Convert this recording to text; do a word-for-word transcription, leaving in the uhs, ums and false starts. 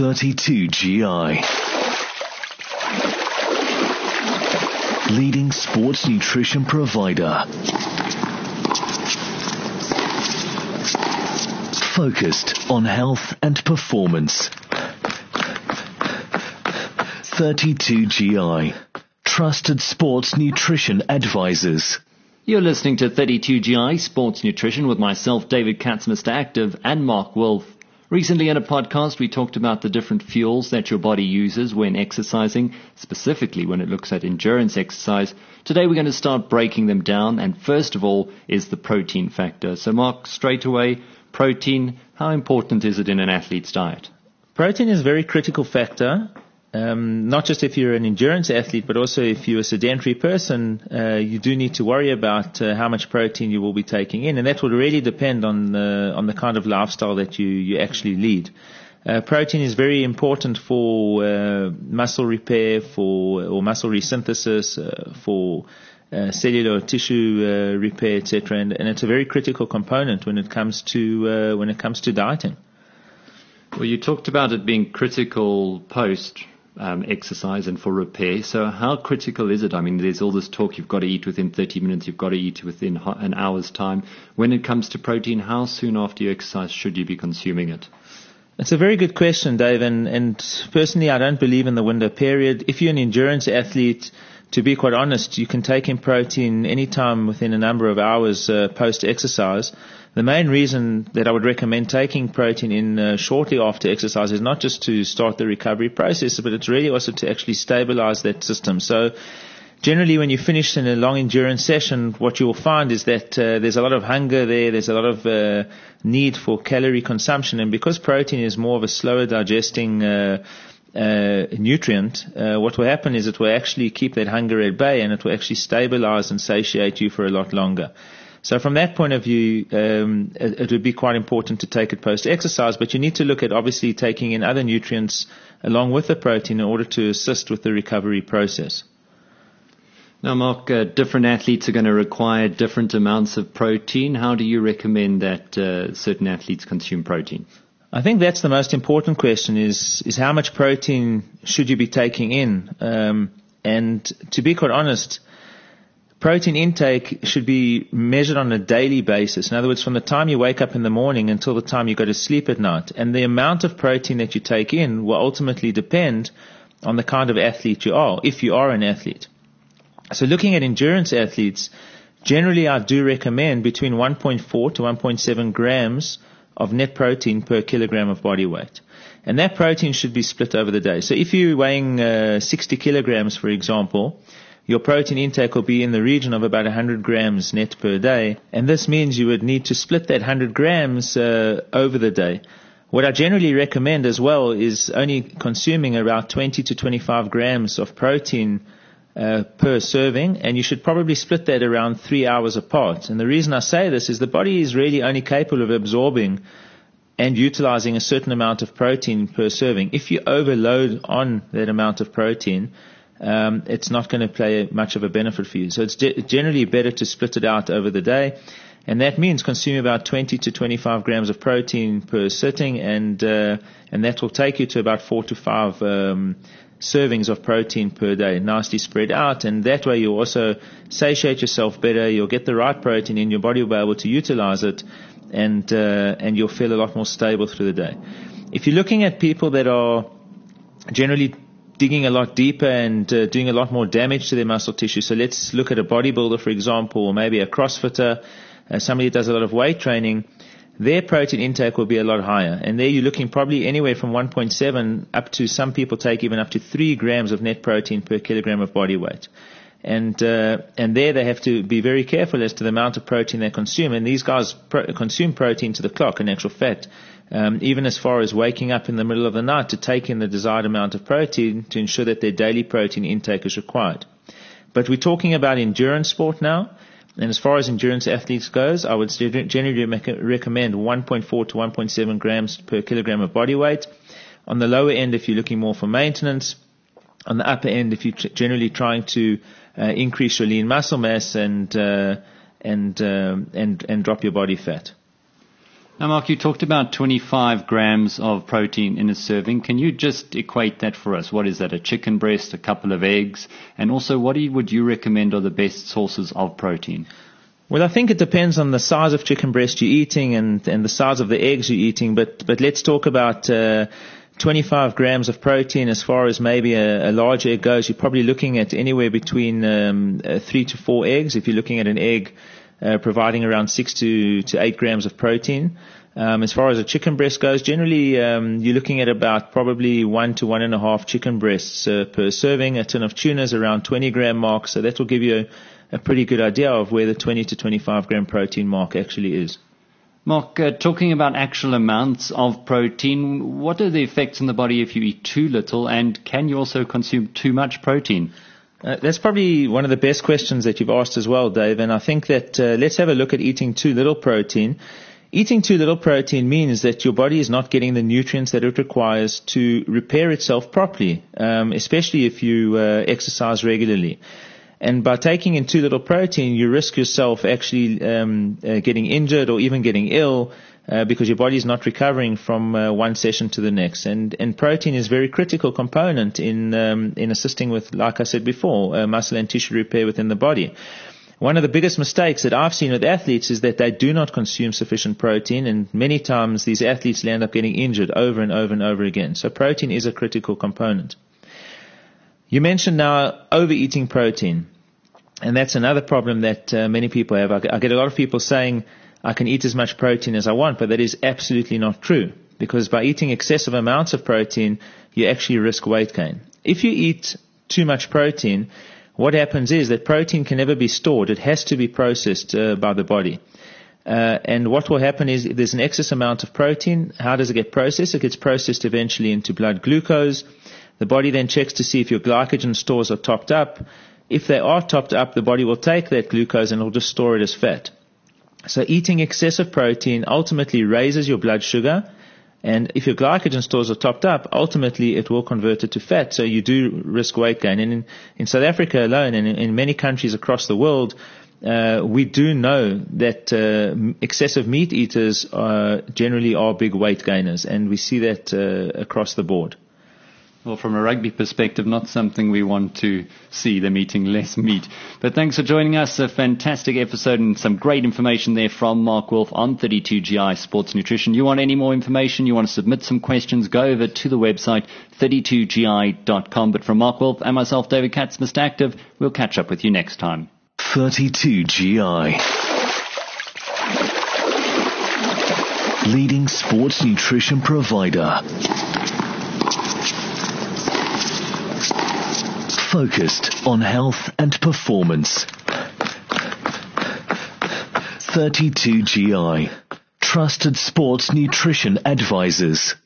thirty-two G I. Leading sports nutrition provider. Focused on health and performance. thirty-two G I. Trusted sports nutrition advisors. You're listening to thirty-two G I Sports Nutrition with myself, David Katz, Mister Active, and Mark Wolf. Recently in a podcast, we talked about the different fuels that your body uses when exercising, specifically when it looks at endurance exercise. Today we're going to start breaking them down, and first of all is the protein factor. So Mark, straight away, protein, how important is it in an athlete's diet? Protein is a very critical factor. Um, not just if you're an endurance athlete, but also if you're a sedentary person, uh, you do need to worry about uh, how much protein you will be taking in, and that will really depend on the on the kind of lifestyle that you, you actually lead. Uh, protein is very important for uh, muscle repair, for or muscle resynthesis, uh, for uh, cellular tissue uh, repair, et cetera, and, and it's a very critical component when it comes to uh, when it comes to dieting. Well, you talked about it being critical post Um, exercise and for repair. So how critical is it? I mean, there's all this talk, you've got to eat within thirty minutes, you've got to eat within an hour's time. When it comes to protein, how soon after you exercise should you be consuming it? It's a very good question, Dave, and, and personally I don't believe in the window period. If you're an endurance athlete, to be quite honest, you can take in protein anytime within a number of hours uh, post-exercise. The main reason that I would recommend taking protein in uh, shortly after exercise is not just to start the recovery process, but it's really also to actually stabilize that system. So generally when you finish in a long endurance session, what you will find is that uh, there's a lot of hunger there, there's a lot of uh, need for calorie consumption, and because protein is more of a slower digesting uh, uh, nutrient, uh, what will happen is it will actually keep that hunger at bay, and it will actually stabilize and satiate you for a lot longer. So from that point of view, um, it, it would be quite important to take it post-exercise, but you need to look at obviously taking in other nutrients along with the protein in order to assist with the recovery process. Now, Mark, uh, different athletes are going to require different amounts of protein. How do you recommend that uh, certain athletes consume protein? I think that's the most important question is, is how much protein should you be taking in? Um, and to be quite honest, protein intake should be measured on a daily basis. In other words, from the time you wake up in the morning until the time you go to sleep at night. And the amount of protein that you take in will ultimately depend on the kind of athlete you are, if you are an athlete. So looking at endurance athletes, generally I do recommend between one point four to one point seven grams of net protein per kilogram of body weight. And that protein should be split over the day. So if you're weighing uh, sixty kilograms, for example, your protein intake will be in the region of about one hundred grams net per day, and this means you would need to split that one hundred grams uh, over the day. What I generally recommend as well is only consuming about twenty to twenty-five grams of protein uh, per serving, and you should probably split that around three hours apart. And the reason I say this is the body is really only capable of absorbing and utilizing a certain amount of protein per serving. If you overload on that amount of protein, Um, it's not going to play much of a benefit for you. So it's ge- generally better to split it out over the day. And that means consume about twenty to twenty-five grams of protein per sitting, and uh, and that will take you to about four to five um, servings of protein per day, nicely spread out. And that way you'll also satiate yourself better. You'll get the right protein in, your body will be able to utilize it, and uh, and you'll feel a lot more stable through the day. If you're looking at people that are generally digging a lot deeper and uh, doing a lot more damage to their muscle tissue. So let's look at a bodybuilder, for example, or maybe a CrossFitter, uh, somebody that does a lot of weight training. Their protein intake will be a lot higher. And there you're looking probably anywhere from one point seven up to, some people take even up to three grams of net protein per kilogram of body weight. And uh, and there they have to be very careful as to the amount of protein they consume. And these guys pro- consume protein to the clock, in actual fact. Um, even as far as waking up in the middle of the night to take in the desired amount of protein to ensure that their daily protein intake is required. But we're talking about endurance sport now, and as far as endurance athletes goes, I would generally recommend one point four to one point seven grams per kilogram of body weight. On the lower end, if you're looking more for maintenance. On the upper end, if you're generally trying to uh, increase your lean muscle mass and uh, and um, and and drop your body fat. Now, Mark, you talked about twenty-five grams of protein in a serving. Can you just equate that for us? What is that, a chicken breast, a couple of eggs? And also, what do you, would you recommend are the best sources of protein? Well, I think it depends on the size of chicken breast you're eating and, and the size of the eggs you're eating, but, but let's talk about uh, twenty-five grams of protein. As far as maybe a, a large egg goes, you're probably looking at anywhere between um, uh, three to four eggs. If you're looking at an egg uh, providing around six to, to eight grams of protein. Um, as far as a chicken breast goes, generally um, you're looking at about probably one to one and a half chicken breasts uh, per serving. A tin of tuna is around twenty gram mark, so that will give you a a pretty good idea of where the twenty to twenty-five gram protein mark actually is. Mark, uh, talking about actual amounts of protein, what are the effects on the body if you eat too little, and can you also consume too much protein? Uh, that's probably one of the best questions that you've asked as well, Dave, and I think that uh, let's have a look at eating too little protein. Eating too little protein means that your body is not getting the nutrients that it requires to repair itself properly, um, especially if you uh, exercise regularly. And by taking in too little protein, you risk yourself actually um, uh, getting injured or even getting ill uh, because your body is not recovering from uh, one session to the next. And, and protein is a very critical component in um, in assisting with, like I said before, uh, muscle and tissue repair within the body. One of the biggest mistakes that I've seen with athletes is that they do not consume sufficient protein, and many times these athletes end up getting injured over and over and over again. So protein is a critical component. You mentioned now overeating protein. And that's another problem that uh, many people have. I, I get a lot of people saying, I can eat as much protein as I want, but that is absolutely not true. Because by eating excessive amounts of protein, you actually risk weight gain. If you eat too much protein, what happens is that protein can never be stored. It has to be processed uh, by the body. Uh, and what will happen is if there's an excess amount of protein, how does it get processed? It gets processed eventually into blood glucose. The body then checks to see if your glycogen stores are topped up. If they are topped up, the body will take that glucose and it will just store it as fat. So eating excessive protein ultimately raises your blood sugar, and if your glycogen stores are topped up, ultimately it will convert it to fat, so you do risk weight gain. And in, in South Africa alone, and in, in many countries across the world, uh, we do know that uh, excessive meat eaters are, generally are big weight gainers, and we see that uh, across the board. Well, from a rugby perspective, not something we want to see, them eating less meat. But thanks for joining us. A fantastic episode and some great information there from Mark Wolf on thirty-two G I Sports Nutrition. You want any more information, you want to submit some questions, go over to the website thirty-two G I dot com. But from Mark Wolf and myself, David Katz, Mister Active, we'll catch up with you next time. thirty-two G I. Leading sports nutrition provider. Focused on health and performance. thirty-two G I. Trusted sports nutrition advisors.